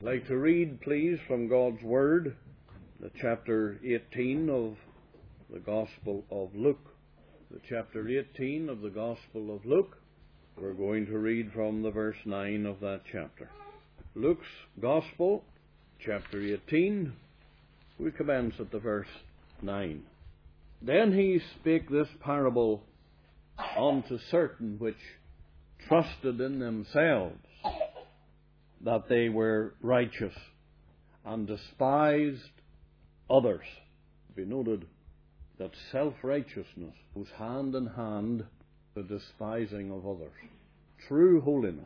I'd like to read, please, from God's Word, the chapter 18 of the Gospel of Luke. The chapter 18 of the Gospel of Luke. We're going to read from the verse 9 of that chapter. Luke's Gospel, chapter 18, we commence at the verse 9. Then he spake this parable unto certain which trusted in themselves that they were righteous, and despised others. Be noted that self-righteousness goes hand in hand with the despising of others. True holiness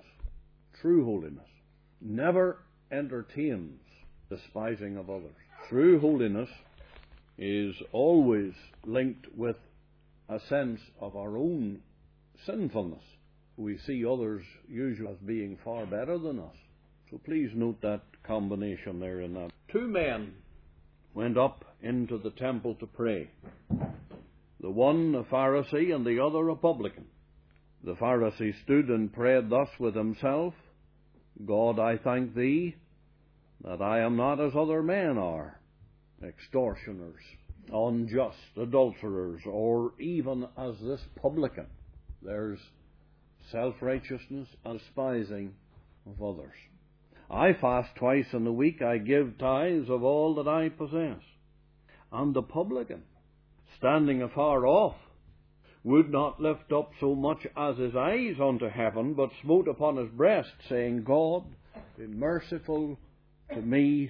never entertains despising of others. True holiness is always linked with a sense of our own sinfulness. We see others usually as being far better than us. So please note that combination there in that. Two men went up into the temple to pray. The one a Pharisee and the other a publican. The Pharisee stood and prayed thus with himself, God, I thank thee that I am not as other men are, extortioners, unjust, adulterers, or even as this publican. There's self-righteousness and despising of others. I fast twice in the week, I give tithes of all that I possess. And the publican, standing afar off, would not lift up so much as his eyes unto heaven, but smote upon his breast, saying, God, be merciful to me,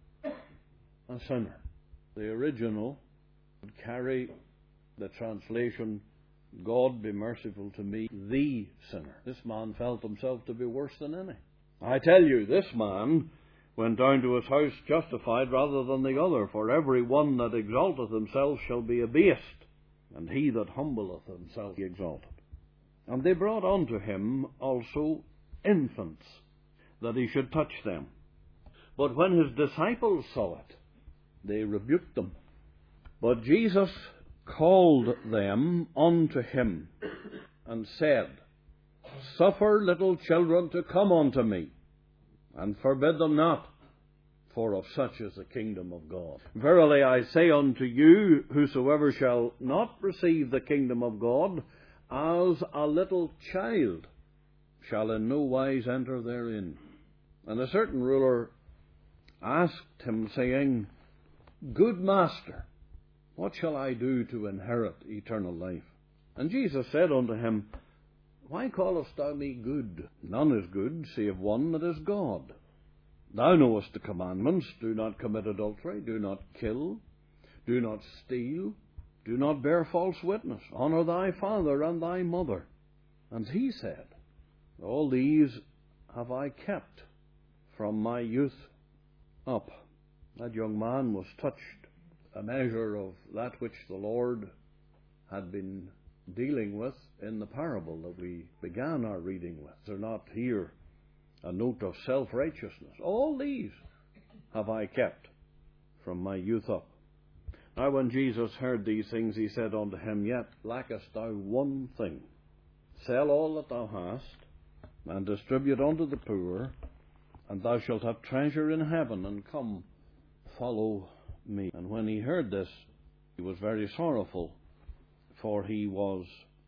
a sinner. The original would carry the translation, God be merciful to me, the sinner. This man felt himself to be worse than any. I tell you, this man went down to his house justified rather than the other, for every one that exalteth himself shall be abased, and he that humbleth himself be exalted. And they brought unto him also infants, that he should touch them. But when his disciples saw it, they rebuked them. But Jesus called them unto him, and said, Suffer little children to come unto me, and forbid them not, for of such is the kingdom of God. Verily I say unto you, whosoever shall not receive the kingdom of God as a little child shall in no wise enter therein. And a certain ruler asked him, saying, Good master, what shall I do to inherit eternal life? And Jesus said unto him, Why callest thou me good? None is good, save one that is God. Thou knowest the commandments, do not commit adultery, do not kill, do not steal, do not bear false witness, honour thy father and thy mother. And he said, All these have I kept from my youth up. That young man was touched, a measure of that which the Lord had been dealing with in the parable that we began our reading with. They're not here a note of self-righteousness. All these have I kept from my youth up. Now when Jesus heard these things, he said unto him, Yet lackest thou one thing. Sell all that thou hast, and distribute unto the poor, and thou shalt have treasure in heaven, and come, follow me. And when he heard this, he was very sorrowful, for he was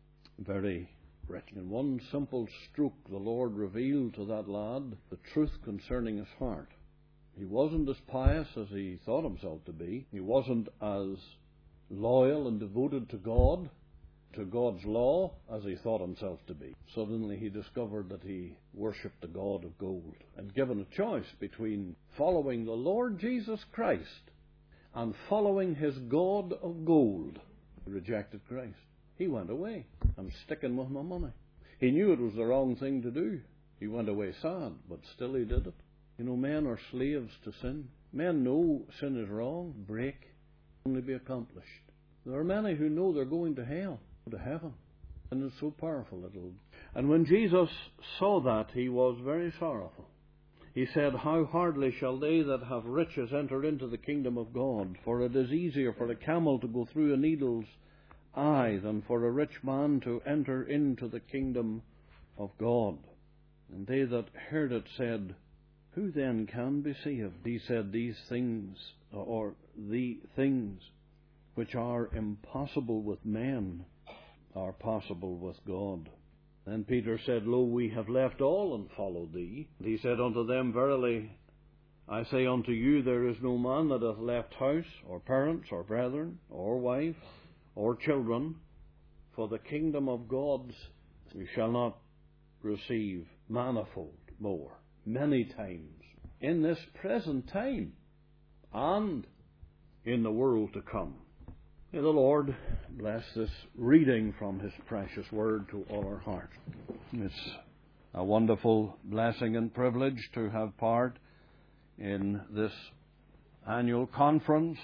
very rich. In one simple stroke, the Lord revealed to that lad the truth concerning his heart. He wasn't as pious as he thought himself to be. He wasn't as loyal and devoted to God, to God's law, as he thought himself to be. Suddenly he discovered that he worshipped the God of gold. And given a choice between following the Lord Jesus Christ and following his God of gold, he rejected Christ. He went away. I'm sticking with my money. He knew it was the wrong thing to do. He went away sad, but still he did it. You know, men are slaves to sin. Men know sin is wrong. Break only be accomplished. There are many who know they're going to hell, to heaven. And it's so powerful. And when Jesus saw that, he was very sorrowful. He said, How hardly shall they that have riches enter into the kingdom of God? For it is easier for a camel to go through a needle's eye than for a rich man to enter into the kingdom of God. And they that heard it said, Who then can be saved? He said these things, or the things which are impossible with men, are possible with God. Then Peter said, Lo, we have left all and followed thee. And he said unto them, Verily, I say unto you, there is no man that hath left house, or parents, or brethren, or wife, or children, for the kingdom of God, you shall not receive manifold more, many times, in this present time, and in the world to come. May the Lord bless this reading from His precious Word to all our hearts. It's a wonderful blessing and privilege to have part in this annual conference,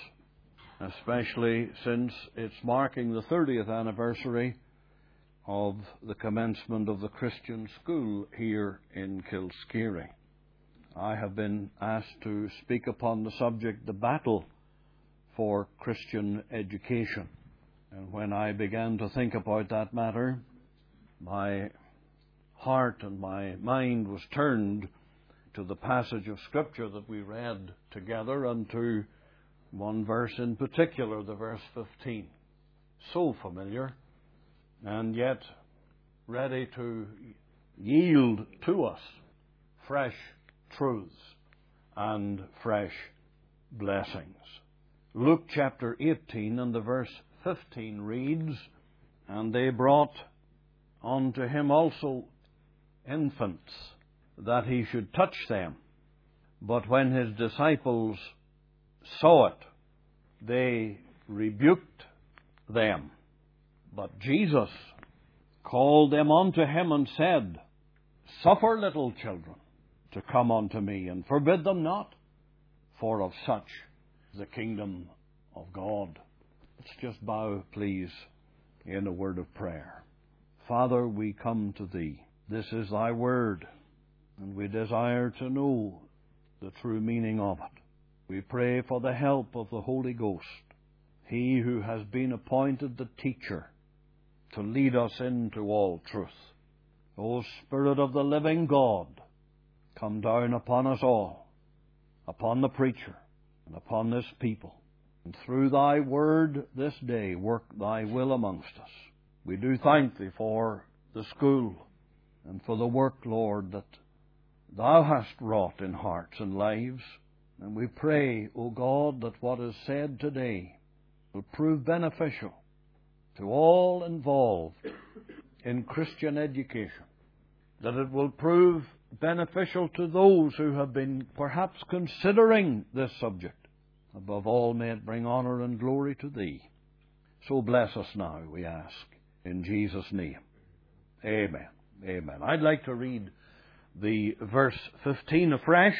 especially since it's marking the 30th anniversary of the commencement of the Christian school here in Kilskeery. I have been asked to speak upon the subject, the battle for Christian education. And when I began to think about that matter, my heart and my mind was turned to the passage of Scripture that we read together, and to one verse in particular, the verse 15. So familiar, and yet ready to yield to us fresh truths and fresh blessings. Luke chapter 18 and the verse 15 reads, And they brought unto him also infants, that he should touch them. But when his disciples saw it, they rebuked them. But Jesus called them unto him and said, Suffer little children to come unto me, and forbid them not, for of such is the kingdom of God. Let's just bow, please, in a word of prayer. Father, we come to Thee. This is Thy Word, and we desire to know the true meaning of it. We pray for the help of the Holy Ghost, He who has been appointed the teacher, to lead us into all truth. O Spirit of the living God, come down upon us all, upon the preacher, and upon this people. And through Thy Word this day, work Thy will amongst us. We do thank Thee for the school and for the work, Lord, that Thou hast wrought in hearts and lives. And we pray, O God, that what is said today will prove beneficial to all involved in Christian education, that it will prove beneficial to those who have been perhaps considering this subject. Above all, may it bring honor and glory to Thee. So bless us now, we ask, in Jesus' name. Amen. Amen. I'd like to read the verse 15 afresh,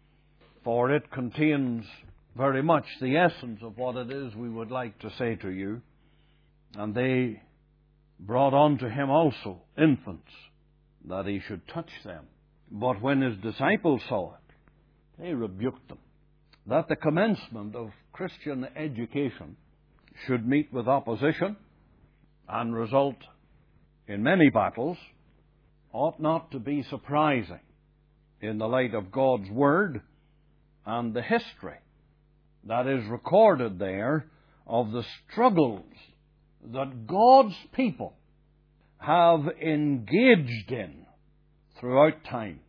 for it contains very much the essence of what it is we would like to say to you. And they brought unto him also infants, that he should touch them. But when his disciples saw it, they rebuked them. That the commencement of Christian education should meet with opposition and result in many battles ought not to be surprising in the light of God's Word and the history that is recorded there of the struggles that God's people have engaged in throughout time.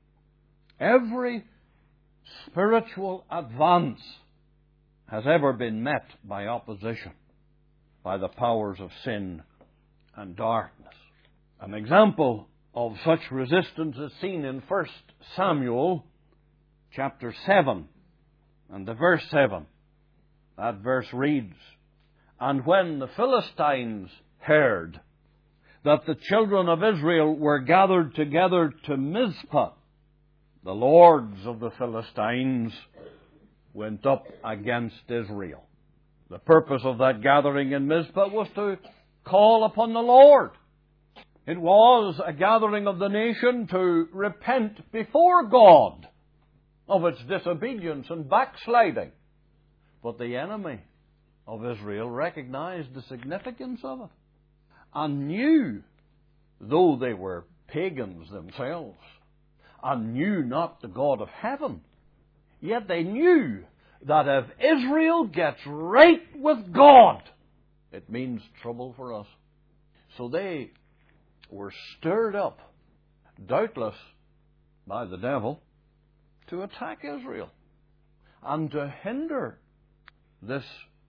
Every spiritual advance has ever been met by opposition, by the powers of sin and darkness. An example of such resistance is seen in 1 Samuel chapter 7 and the verse 7. That verse reads, And when the Philistines heard that the children of Israel were gathered together to Mizpah, the lords of the Philistines went up against Israel. The purpose of that gathering in Mizpah was to call upon the Lord. It was a gathering of the nation to repent before God of its disobedience and backsliding. But the enemy of Israel recognized the significance of it and knew, though they were pagans themselves, and knew not the God of heaven, Yet they knew that if Israel gets right with God, it means trouble for us. So they were stirred up, doubtless by the devil, to attack Israel and to hinder this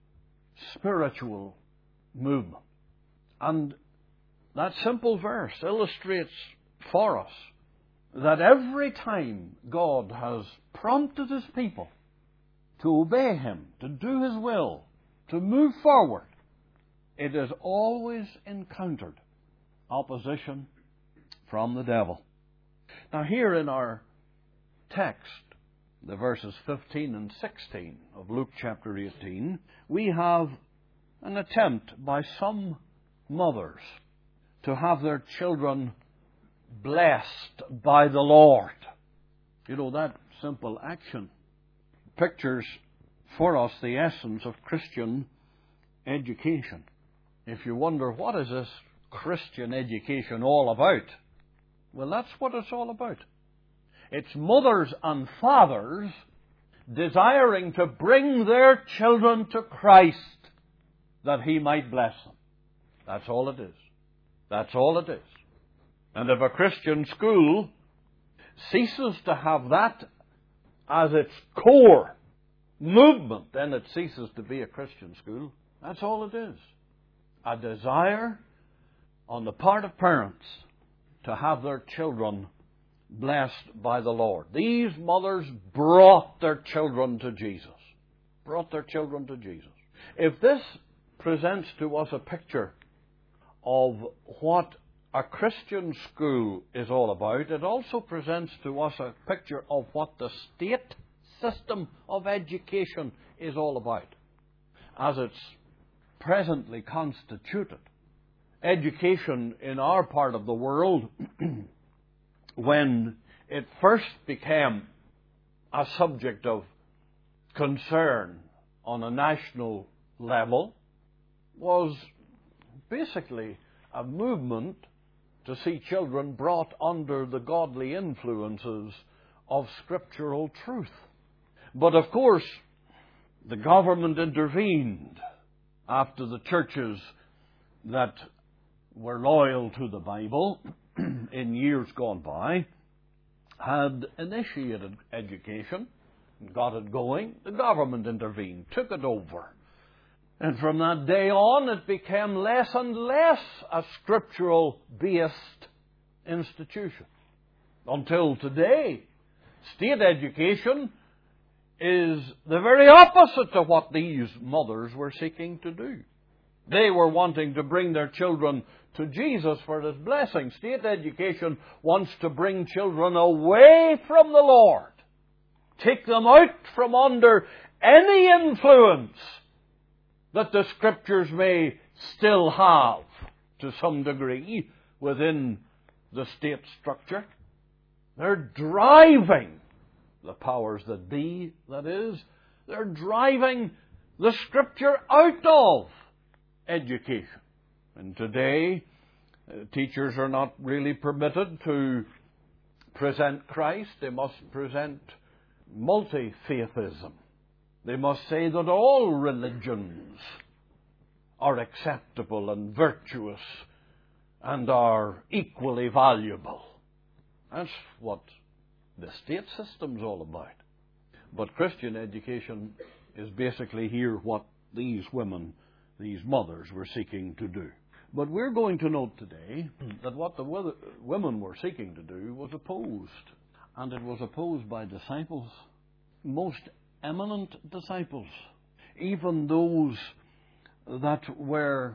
spiritual movement. And that simple verse illustrates for us that every time God has prompted His people to obey Him, to do His will, to move forward, it has always encountered opposition from the devil. Now here in our text, the verses 15 and 16 of Luke chapter 18, we have an attempt by some mothers to have their children blessed by the Lord. You know, that simple action pictures for us the essence of Christian education. If you wonder, what is this Christian education all about? Well, that's what it's all about. It's mothers and fathers desiring to bring their children to Christ that He might bless them. That's all it is. That's all it is. And if a Christian school ceases to have that as its core movement, then it ceases to be a Christian school. That's all it is. A desire on the part of parents to have their children blessed by the Lord. These mothers brought their children to Jesus. Brought their children to Jesus. If this presents to us a picture of what a Christian school is all about, it also presents to us a picture of what the state system of education is all about, as it's presently constituted. Education in our part of the world, when it first became a subject of concern on a national level, was basically a movement to see children brought under the godly influences of scriptural truth. But of course, the government intervened after the churches that were loyal to the Bible in years gone by had initiated education, got it going. The government intervened, took it over. And from that day on, it became less and less a scriptural-based institution. Until today, state education is the very opposite of what these mothers were seeking to do. They were wanting to bring their children to Jesus for His blessing. State education wants to bring children away from the Lord. Take them out from under any influence that the Scriptures may still have, to some degree, within the state structure. They're driving the powers that be, that is, they're driving the Scripture out of education. And today, teachers are not really permitted to present Christ. They must present multi-faithism. They must say that all religions are acceptable and virtuous and are equally valuable. That's what the state system's all about. But Christian education is basically here what these women, these mothers, were seeking to do. But we're going to note today that what the women were seeking to do was opposed. And it was opposed by disciples, most eminent disciples, even those that were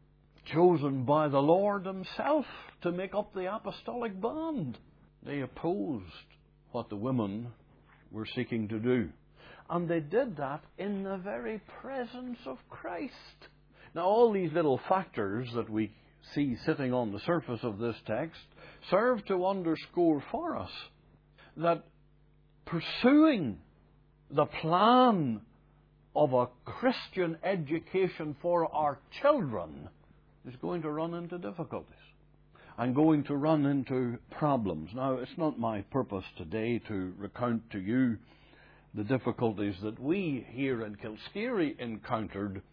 chosen by the Lord Himself to make up the apostolic band. They opposed what the women were seeking to do. And they did that in the very presence of Christ. Now, all these little factors that we see sitting on the surface of this text serve to underscore for us that pursuing the plan of a Christian education for our children is going to run into difficulties and going to run into problems. Now, it's not my purpose today to recount to you the difficulties that we here in Kilscary encountered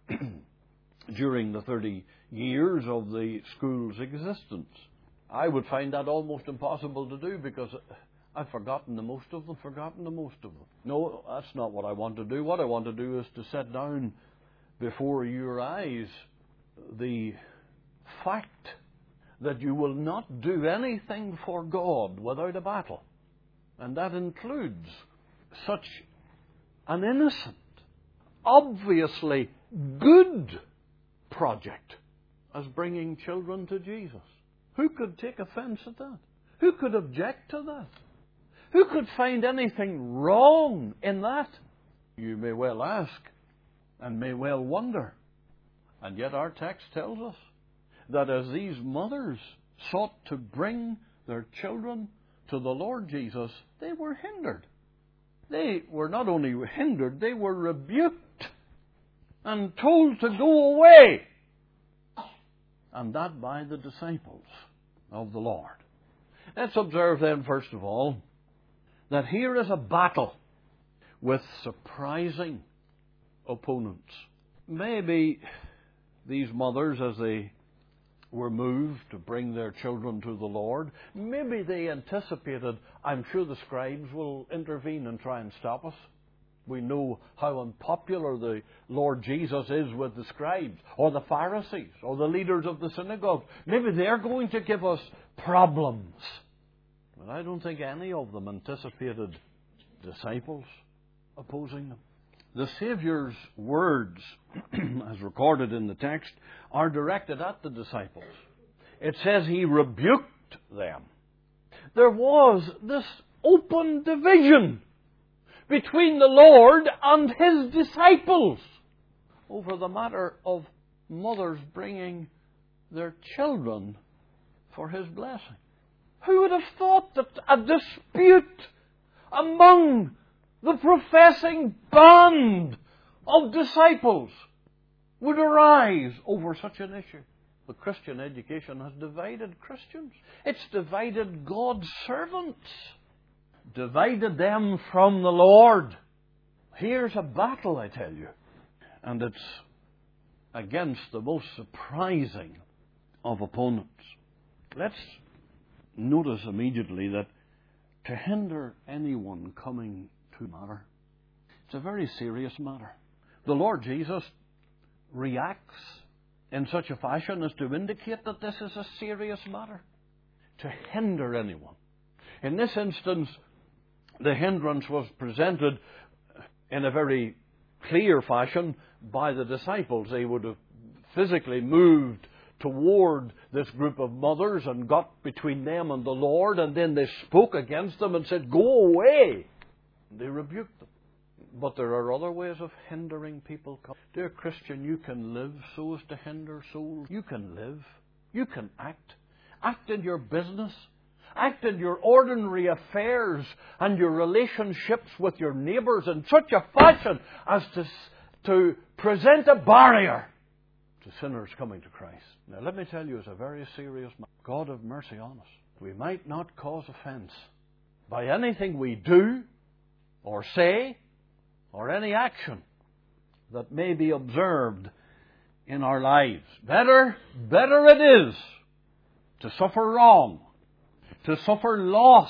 during the 30 years of the school's existence. I would find that almost impossible to do because I've forgotten the most of them. No, that's not what I want to do. What I want to do is to set down before your eyes the fact that you will not do anything for God without a battle. And that includes such an innocent, obviously good project as bringing children to Jesus. Who could take offense at that? Who could object to that? Who could find anything wrong in that? You may well ask and may well wonder. And yet our text tells us that as these mothers sought to bring their children to the Lord Jesus, they were hindered. They were not only hindered, they were rebuked and told to go away. And that by the disciples of the Lord. Let's observe then, first of all, that here is a battle with surprising opponents. Maybe these mothers, as they were moved to bring their children to the Lord, maybe they anticipated, I'm sure the scribes will intervene and try and stop us. We know how unpopular the Lord Jesus is with the scribes, or the Pharisees, or the leaders of the synagogue. Maybe they're going to give us problems. But I don't think any of them anticipated disciples opposing them. The Saviour's words, as recorded in the text, are directed at the disciples. It says He rebuked them. There was this open division between the Lord and His disciples over the matter of mothers bringing their children for His blessing. Who would have thought that a dispute among the professing band of disciples would arise over such an issue? The Christian education has divided Christians. It's divided God's servants. Divided them from the Lord. Here's a battle, I tell you. And it's against the most surprising of opponents. Let's notice immediately that to hinder anyone coming to matter, it's a very serious matter. The Lord Jesus reacts in such a fashion as to indicate that this is a serious matter. To hinder anyone. In this instance, the hindrance was presented in a very clear fashion by the disciples. They would have physically moved toward this group of mothers and got between them and the Lord, and then they spoke against them and said, "Go away!" They rebuked them. But there are other ways of hindering people. Dear Christian, you can live so as to hinder souls. You can live. You can act. Act in your business. Act in your ordinary affairs and your relationships with your neighbours in such a fashion as to present a barrier to sinners coming to Christ. Now, let me tell you, it's a very serious matter. God have mercy on us. We might not cause offence by anything we do or say or any action that may be observed in our lives. Better it is to suffer wrong, to suffer loss,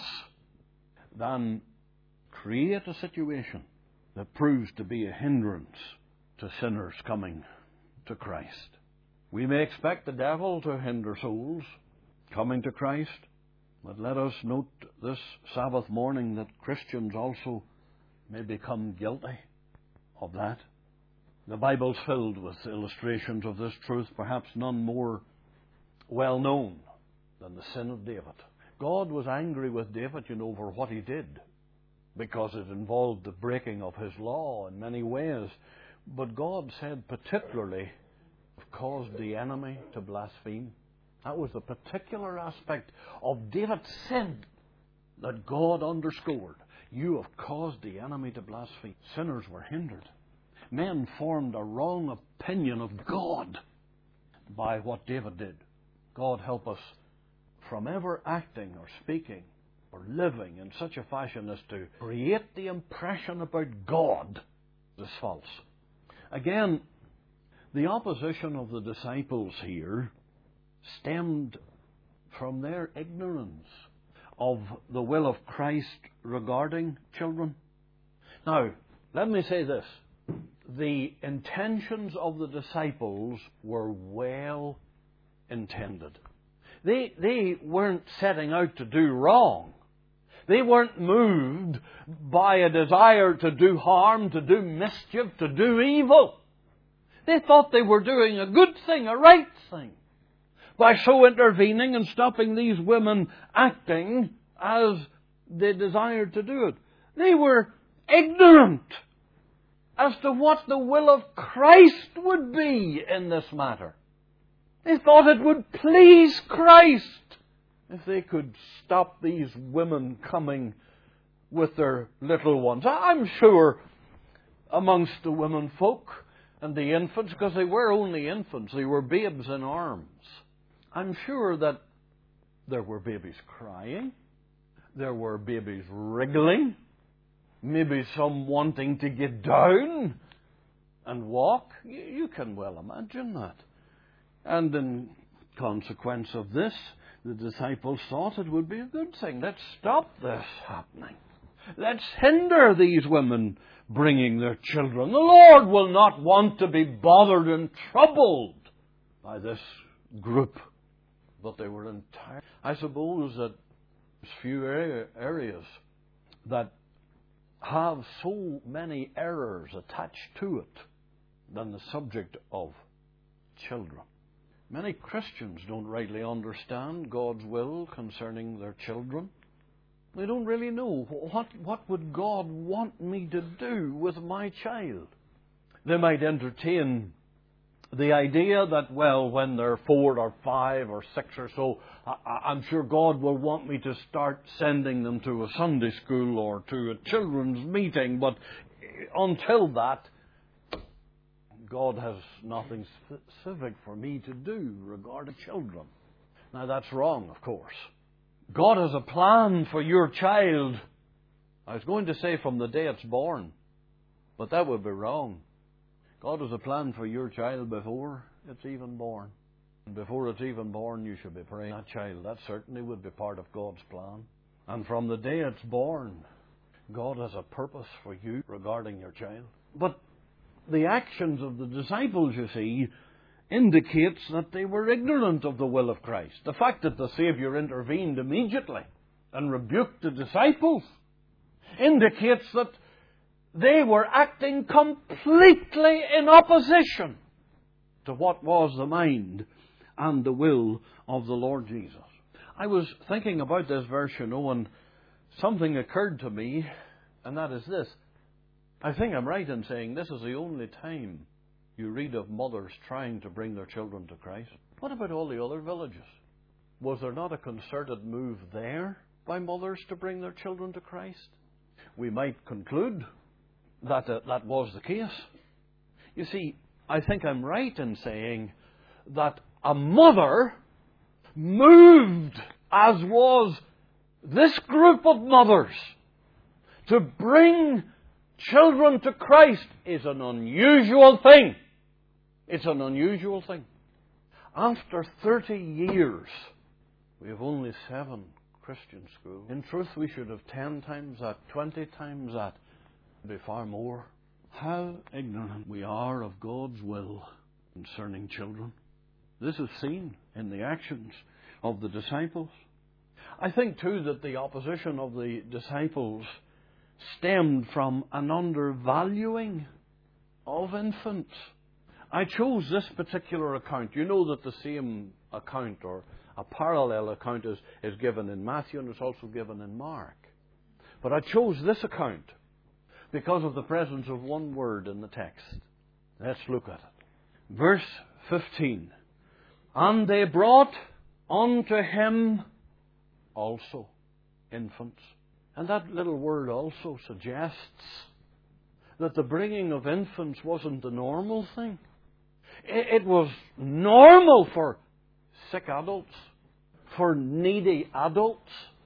than create a situation that proves to be a hindrance to sinners coming to Christ. We may expect the devil to hinder souls coming to Christ, but let us note this Sabbath morning that Christians also may become guilty of that. The Bible's filled with illustrations of this truth, perhaps none more well known than the sin of David. God was angry with David, over what he did, because it involved the breaking of his law in many ways. But God said particularly, caused the enemy to blaspheme. That was the particular aspect of David's sin that God underscored. You have caused the enemy to blaspheme. Sinners were hindered. Men formed a wrong opinion of God by what David did. God help us from ever acting or speaking or living in such a fashion as to create the impression about God is false. Again, the opposition of the disciples here stemmed from their ignorance of the will of Christ regarding children. Now, let me say this. The intentions of the disciples were well intended. They weren't setting out to do wrong. They weren't moved by a desire to do harm, to do mischief, to do evil. They thought they were doing a good thing, a right thing, by so intervening and stopping these women acting as they desired to do it. They were ignorant as to what the will of Christ would be in this matter. They thought it would please Christ if they could stop these women coming with their little ones. I'm sure amongst the women folk and the infants, because they were only infants, they were babes in arms, I'm sure that there were babies crying, there were babies wriggling, maybe some wanting to get down and walk. You can well imagine that. And in consequence of this, the disciples thought it would be a good thing. Let's stop this happening. Let's hinder these women bringing their children. The Lord will not want to be bothered and troubled by this group. But they were entire. I suppose that there's few areas that have so many errors attached to it than the subject of children. Many Christians don't rightly understand God's will concerning their children. They don't really know what would God want me to do with my child. They might entertain the idea that, well, when they're 4 or 5 or 6 or so, I'm sure God will want me to start sending them to a Sunday school or to a children's meeting. But until that, God has nothing specific for me to do regarding children. Now, that's wrong, of course. God has a plan for your child. I was going to say from the day it's born, but that would be wrong. God has a plan for your child before it's even born. And before it's even born, you should be praying that child. That certainly would be part of God's plan. And from the day it's born, God has a purpose for you regarding your child. But the actions of the disciples, you see, indicates that they were ignorant of the will of Christ. The fact that the Saviour intervened immediately and rebuked the disciples indicates that they were acting completely in opposition to what was the mind and the will of the Lord Jesus. I was thinking about this verse, and something occurred to me, and that is this. I think I'm right in saying this is the only time you read of mothers trying to bring their children to Christ. What about all the other villages? Was there not a concerted move there by mothers to bring their children to Christ? We might conclude that that was the case. You see, I think I'm right in saying that a mother moved, as was this group of mothers, to bring children to Christ is an unusual thing. It's an unusual thing. After 30 years, we have only 7 Christian schools. In truth, we should have 10 times that, 20 times that. It'd be far more. How ignorant we are of God's will concerning children. This is seen in the actions of the disciples. I think, too, that the opposition of the disciples stemmed from an undervaluing of infants. I chose this particular account. You know that the same account or a parallel account is given in Matthew and it's also given in Mark. But I chose this account because of the presence of one word in the text. Let's look at it. Verse 15. And they brought unto him also infants. And that little word also suggests that the bringing of infants wasn't the normal thing. It was normal for sick adults, for needy adults,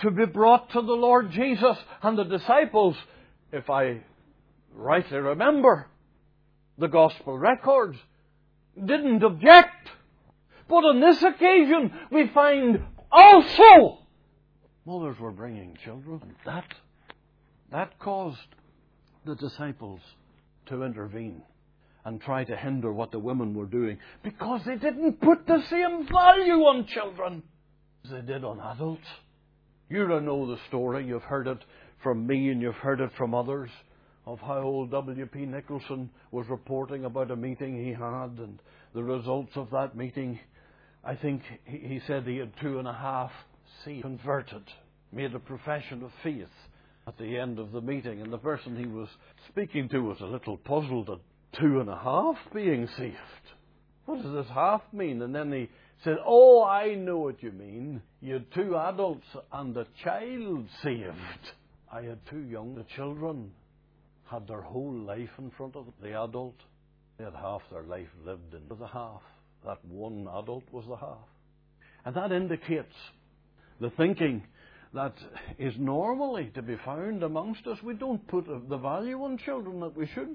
to be brought to the Lord Jesus. And the disciples, if I rightly remember the Gospel records, didn't object. But on this occasion, we find also mothers were bringing children. And that caused the disciples to intervene and try to hinder what the women were doing, because they didn't put the same value on children as they did on adults. You know the story. You've heard it from me and you've heard it from others, of how old W.P. Nicholson was reporting about a meeting he had, and the results of that meeting. I think he said he had 2.5 converted, made a profession of faith at the end of the meeting. And the person he was speaking to was a little puzzled at 2.5 being saved. What does this half mean? And then he said, "Oh, I know what you mean. You had 2 adults and a child saved. I had 2 young children, had their whole life in front of them. The adult, they had half their life lived in the half. That one adult was the half." And that indicates the thinking that is normally to be found amongst us. We don't put the value on children that we should.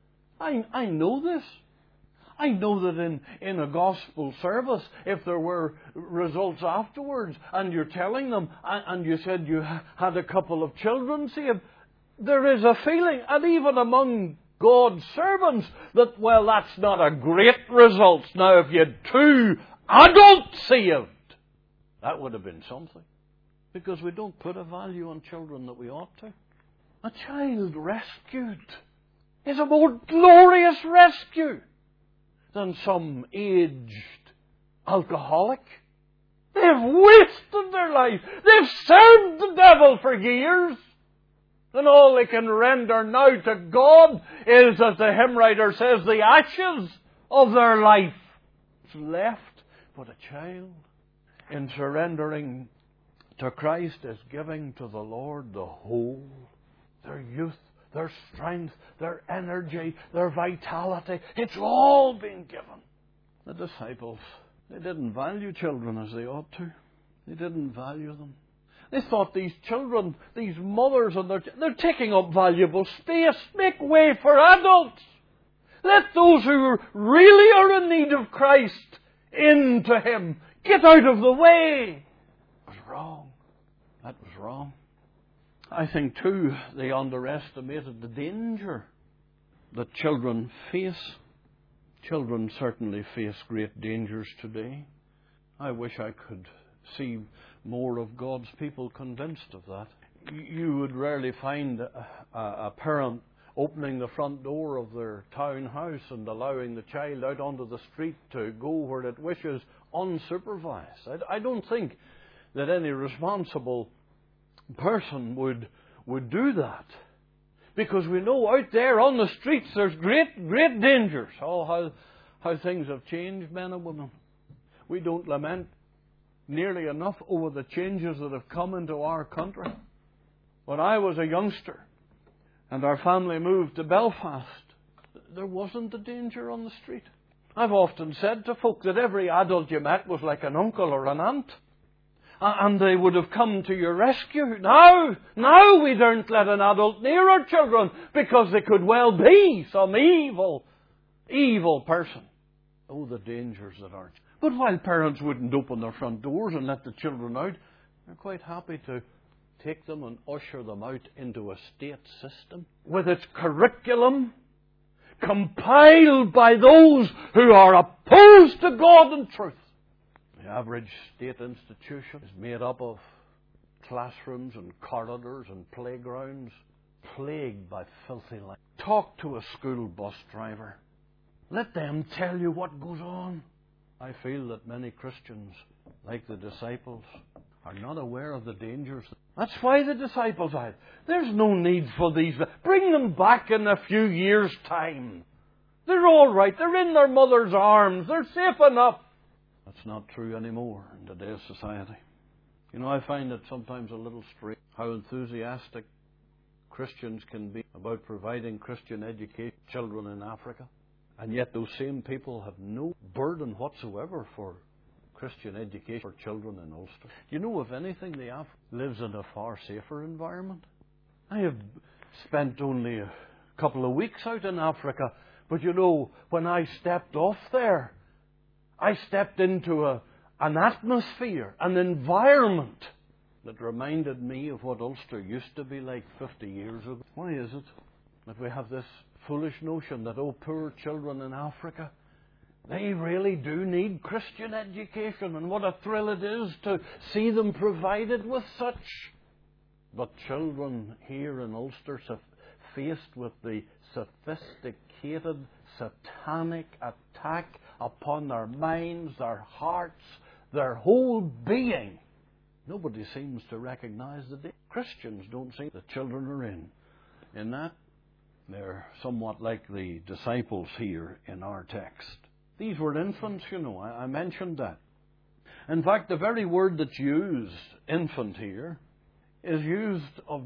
I know this. I know that in a gospel service, if there were results afterwards and you're telling them, and you said you had a couple of children saved, there is a feeling, and even among God's servants, that, well, that's not a great result. Now, if you had 2 adults saved, that would have been something. Because we don't put a value on children that we ought to. A child rescued is a more glorious rescue than some aged alcoholic. They've wasted their life. They've served the devil for years. And all they can render now to God is, as the hymn writer says, the ashes of their life. It's left but a child. In surrendering to Christ is giving to the Lord the whole. Their youth, their strength, their energy, their vitality. It's all been given. The disciples, they didn't value children as they ought to. They didn't value them. They thought these children, these mothers, and they're taking up valuable space. Make way for adults. Let those who really are in need of Christ into Him. Get out of the way. It was wrong. That was wrong. I think, too, they underestimated the danger that children face. Children certainly face great dangers today. I wish I could see more of God's people convinced of that. You would rarely find a parent opening the front door of their townhouse and allowing the child out onto the street to go where it wishes unsupervised. I don't think that any responsible person would do that. Because we know out there on the streets there's great dangers. Oh, how things have changed, men and women. We don't lament nearly enough over the changes that have come into our country. When I was a youngster and our family moved to Belfast, there wasn't the danger on the street. I've often said to folk that every adult you met was like an uncle or an aunt. And they would have come to your rescue. Now we don't let an adult near our children because they could well be some evil person. Oh, the dangers that are. But while parents wouldn't open their front doors and let the children out, they're quite happy to take them and usher them out into a state system with its curriculum compiled by those who are opposed to God and truth. The average state institution is made up of classrooms and corridors and playgrounds plagued by filthy life. Talk to a school bus driver. Let them tell you what goes on. I feel that many Christians, like the disciples, are not aware of the dangers. That's why the disciples died. There's no need for these. Bring them back in a few years' time. They're all right. They're in their mother's arms. They're safe enough. That's not true anymore in today's society. You know, I find it sometimes a little strange how enthusiastic Christians can be about providing Christian education to children in Africa. And yet those same people have no burden whatsoever for Christian education for children in Ulster. You know, if anything, the Af lives in a far safer environment. I have spent only a couple of weeks out in Africa, but you know, when I stepped off there, I stepped into an atmosphere, an environment that reminded me of what Ulster used to be like 50 years ago. Why is it that we have this foolish notion that, oh, poor children in Africa, they really do need Christian education, and what a thrill it is to see them provided with such. But children here in Ulster faced with the sophisticated satanic attack upon their minds, their hearts, their whole being. Nobody seems to recognize the day. Christians don't see the children are in that. They're somewhat like the disciples here in our text. These were infants, you know. I mentioned that. In fact, the very word that's used, infant here, is used of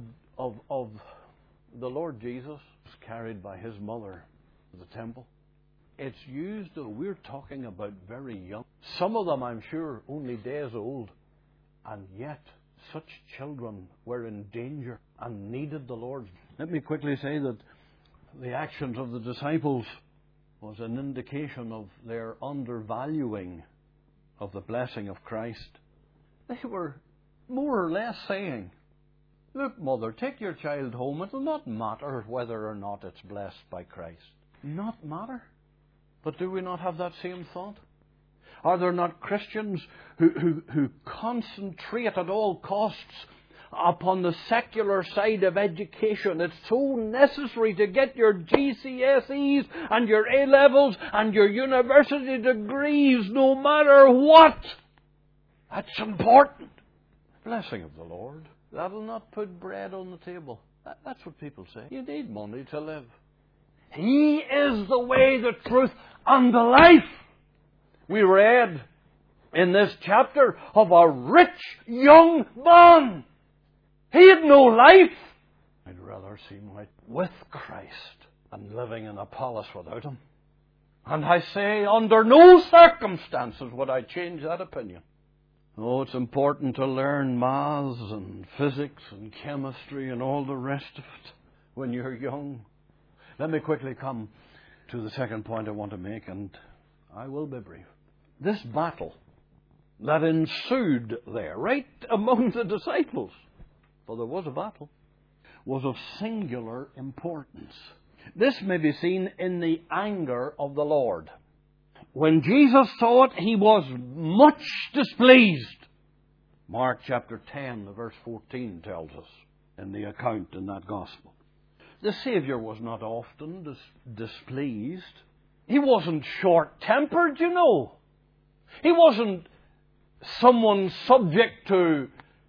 the Lord Jesus, carried by his mother to the temple. It's used, we're talking about very young. Some of them, I'm sure, only days old. And yet, such children were in danger and needed the Lord. Let me quickly say that the actions of the disciples was an indication of their undervaluing of the blessing of Christ. They were more or less saying, look, mother, take your child home. It'll not matter whether or not it's blessed by Christ. Not matter? But do we not have that same thought? Are there not Christians who concentrate at all costs upon the secular side of education? It's so necessary to get your GCSEs and your A-levels and your university degrees, no matter what. That's important. Blessing of the Lord. That'll not put bread on the table. That's what people say. You need money to live. He is the way, the truth, and the life. We read in this chapter of a rich young man. He had no life. I'd rather see my with Christ than living in a palace without him. And I say, under no circumstances would I change that opinion. Oh, it's important to learn maths and physics and chemistry and all the rest of it when you're young. Let me quickly come to the second point I want to make, and I will be brief. This battle that ensued there, right among the disciples, for there was a battle, was of singular importance. This may be seen in the anger of the Lord. When Jesus saw it, he was much displeased. Mark chapter 10, verse 14 tells us in the account in that gospel. The Saviour was not often displeased. He wasn't short-tempered, you know. He wasn't someone subject to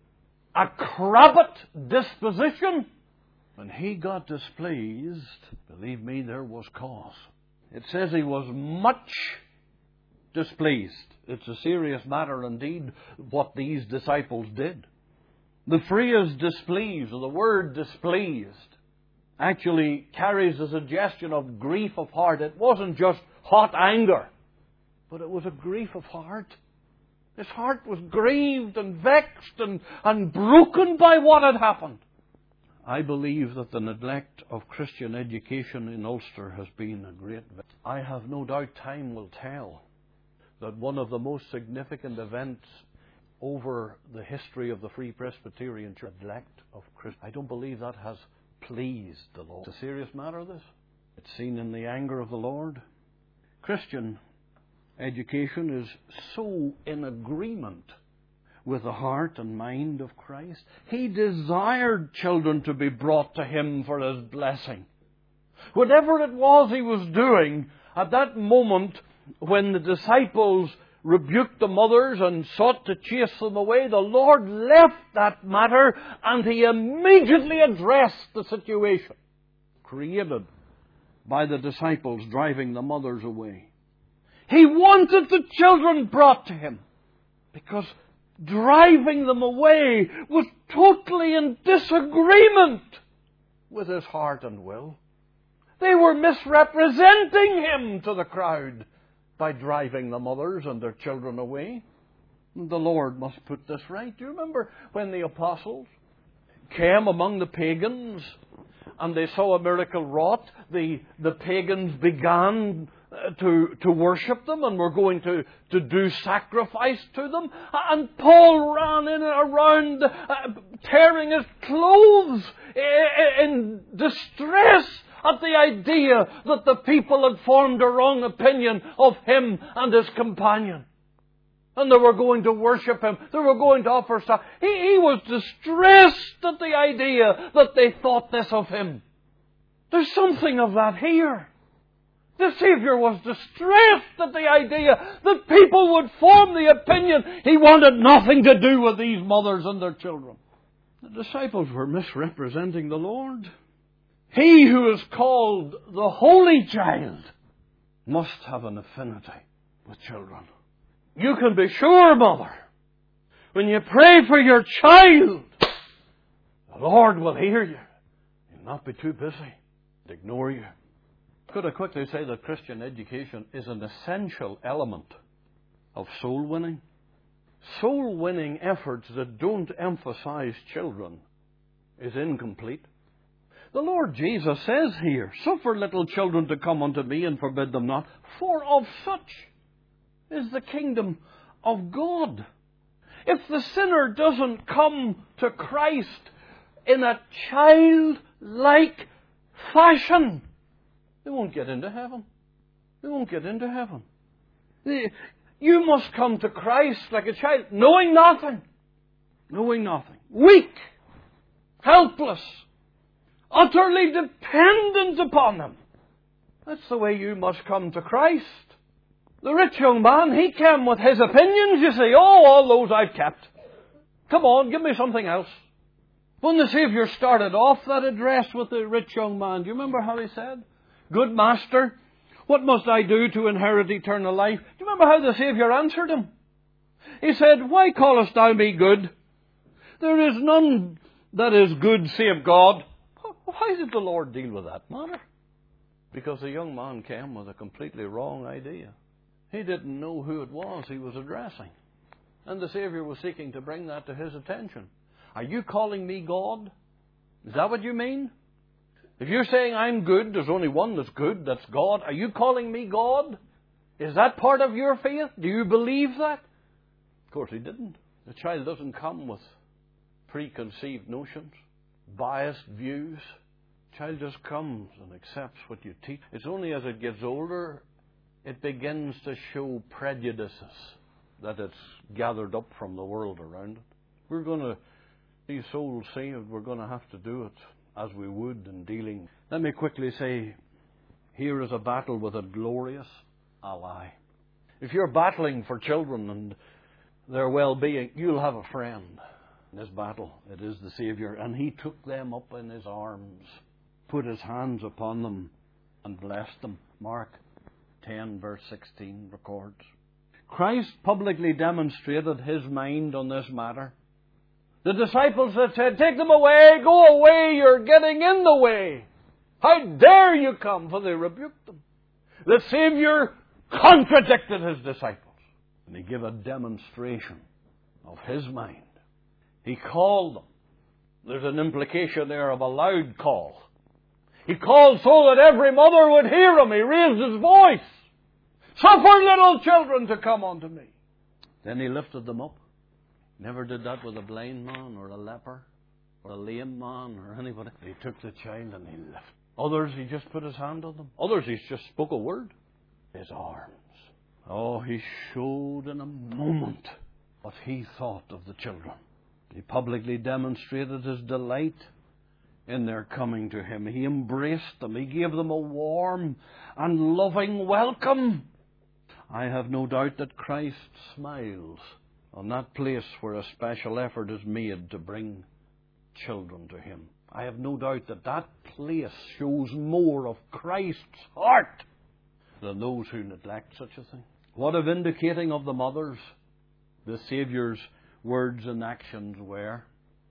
a crabbit disposition. When he got displeased, believe me, there was cause. It says he was much displeased. It's a serious matter indeed what these disciples did. The phrase displeased, or the word displeased, actually carries a suggestion of grief of heart. It wasn't just hot anger, but it was a grief of heart. His heart was grieved and vexed and broken by what had happened. I believe that the neglect of Christian education in Ulster has been a great victim. I have no doubt time will tell that one of the most significant events over the history of the Free Presbyterian Church, neglect of Christian. I don't believe that has pleased the Lord. It's a serious matter, this. It's seen in the anger of the Lord. Christian education is so in agreement with the heart and mind of Christ. He desired children to be brought to him for his blessing. Whatever it was he was doing at that moment when the disciples rebuked the mothers and sought to chase them away, the Lord left that matter and he immediately addressed the situation created by the disciples driving the mothers away. He wanted the children brought to him because driving them away was totally in disagreement with his heart and will. They were misrepresenting him to the crowd by driving the mothers and their children away. The Lord must put this right. Do you remember when the apostles came among the pagans and they saw a miracle wrought? The pagans began to worship them and were going to do sacrifice to them. And Paul ran in and around tearing his clothes in distress at the idea that the people had formed a wrong opinion of him and his companion. And they were going to worship him. They were going to offer stuff. He was distressed at the idea that they thought this of him. There's something of that here. The Savior was distressed at the idea that people would form the opinion he wanted nothing to do with these mothers and their children. The disciples were misrepresenting the Lord. He who is called the Holy Child must have an affinity with children. You can be sure, mother, when you pray for your child, the Lord will hear you. He'll not be too busy to ignore you. Could I quickly say that Christian education is an essential element of soul winning? Soul winning efforts that don't emphasize children is incomplete. The Lord Jesus says here, "Suffer little children to come unto me and forbid them not, for of such is the kingdom of God." If the sinner doesn't come to Christ in a childlike fashion, they won't get into heaven. They won't get into heaven. You must come to Christ like a child, knowing nothing. Knowing nothing. Weak. Helpless. Utterly dependent upon Him. That's the way you must come to Christ. The rich young man, he came with his opinions, you see. "Oh, all those I've kept. Come on, give me something else." When the Savior started off that address with the rich young man, do you remember how he said? "Good master, what must I do to inherit eternal life?" Do you remember how the Savior answered him? He said, "Why callest thou me good? There is none that is good save God." Why did the Lord deal with that matter? Because the young man came with a completely wrong idea. He didn't know who it was he was addressing. And the Savior was seeking to bring that to his attention. Are you calling me God? Is that what you mean? If you're saying I'm good, there's only one that's good, that's God. Are you calling me God? Is that part of your faith? Do you believe that? Of course he didn't. The child doesn't come with preconceived notions, biased views. The child just comes and accepts what you teach. It's only as it gets older it begins to show prejudices that it's gathered up from the world around it. We're going to, these souls saved, we're going to have to do it as we would in dealing. Let me quickly say, here is a battle with a glorious ally. If you're battling for children and their well-being, you'll have a friend in this battle. It is the Savior. And He took them up in His arms, put His hands upon them, and blessed them. Mark 10 verse 16 records. Christ publicly demonstrated His mind on this matter. The disciples had said, "Take them away, go away, you're getting in the way. How dare you come?" For they rebuked them. The Savior contradicted His disciples. And He gave a demonstration of His mind. He called them. There's an implication there of a loud call. He called so that every mother would hear Him. He raised His voice. "Suffer little children to come unto me." Then He lifted them up. Never did that with a blind man or a leper or a lame man or anybody. He took the child and He lifted. Others, He just put His hand on them. Others, He just spoke a word. His arms. Oh, He showed in a moment what He thought of the children. He publicly demonstrated His delight in their coming to Him. He embraced them. He gave them a warm and loving welcome. I have no doubt that Christ smiles on that place where a special effort is made to bring children to Him. I have no doubt that that place shows more of Christ's heart than those who neglect such a thing. What a vindicating of the mothers the Saviour's words and actions were.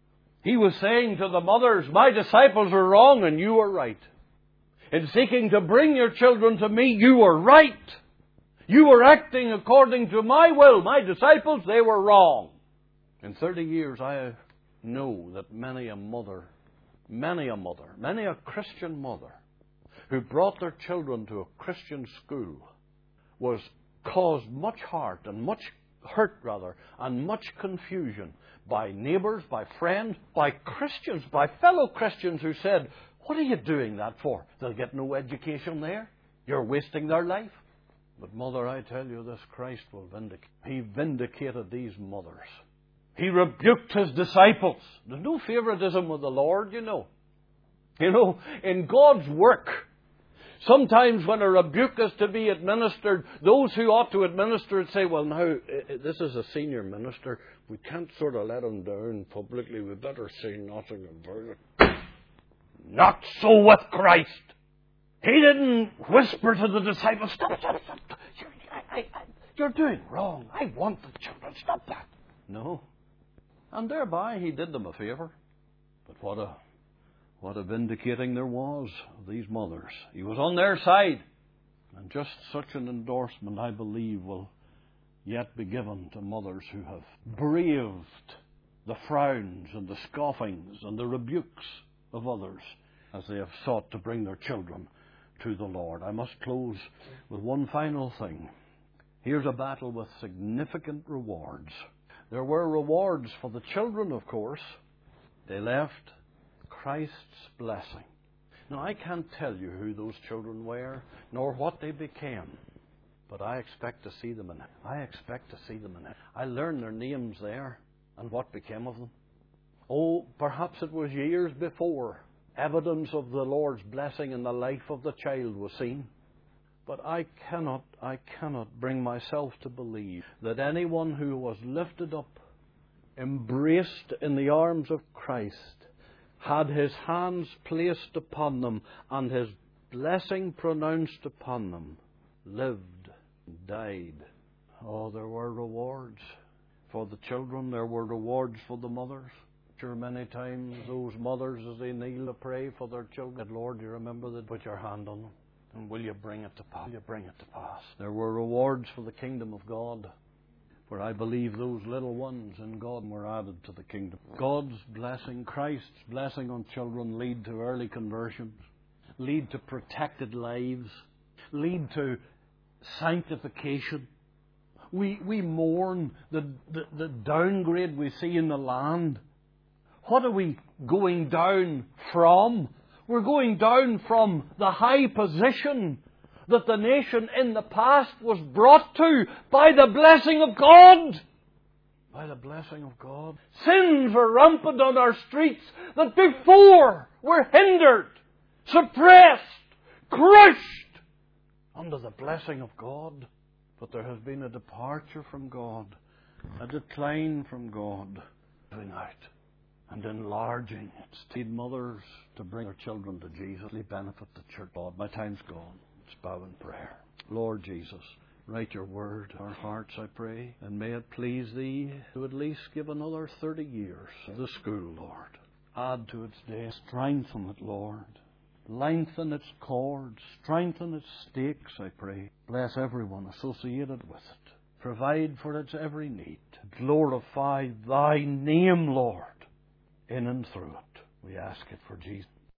He was saying to the mothers, "My disciples are wrong and you are right. In seeking to bring your children to me, you are right. You were acting according to my will. My disciples, they were wrong. In 30 years, I know that many a Christian mother who brought their children to a Christian school was caused much hurt and much confusion by neighbours, by friends, by Christians, by fellow Christians who said, "What are you doing that for? They'll get no education there. You're wasting their life." But mother, I tell you this, Christ will vindicate. He vindicated these mothers. He rebuked his disciples. There's no favoritism with the Lord, you know. You know, in God's work, sometimes when a rebuke is to be administered, those who ought to administer it say, "Well, now, this is a senior minister. We can't sort of let him down publicly. We better say nothing about it." Not so with Christ. He didn't whisper to the disciples, "Stop. You're doing wrong. I want the children. Stop that." No. And thereby he did them a favour. But what a vindicating there was of these mothers. He was on their side. And just such an endorsement, I believe, will yet be given to mothers who have braved the frowns and the scoffings and the rebukes of others as they have sought to bring their children to the Lord. I must close with one final thing. Here's a battle with significant rewards. There were rewards for the children, of course. They left Christ's blessing. Now, I can't tell you who those children were, nor what they became, but I expect to see them in it. I learned their names there and what became of them. Oh, perhaps it was years before evidence of the Lord's blessing in the life of the child was seen. But I cannot bring myself to believe that anyone who was lifted up, embraced in the arms of Christ, had his hands placed upon them and his blessing pronounced upon them, lived, died. Oh, there were rewards for the children. There were rewards for the mothers. Sure, many times those mothers, as they kneel to pray for their children, "Lord, you remember that? Put your hand on them. And will you bring it to pass? There were rewards for the kingdom of God, for I believe those little ones in God were added to the kingdom. God's blessing, Christ's blessing on children lead to early conversions, lead to protected lives, lead to sanctification. We mourn the downgrade we see in the land. What are we going down from? We're going down from the high position that the nation in the past was brought to by the blessing of God. By the blessing of God. Sins were rampant on our streets that before were hindered, suppressed, crushed under the blessing of God. But there has been a departure from God, a decline from God, going out and enlarging. It's need mothers to bring their children to Jesus, benefit the church. Lord, my time's gone. Let's bow in prayer. Lord Jesus, write your word in our hearts, I pray, and may it please Thee to at least give another 30 years to the school, Lord. Add to its days. Strengthen it, Lord. Lengthen its cords. Strengthen its stakes, I pray. Bless everyone associated with it. Provide for its every need. Glorify Thy name, Lord, in and through it. We ask it for Jesus.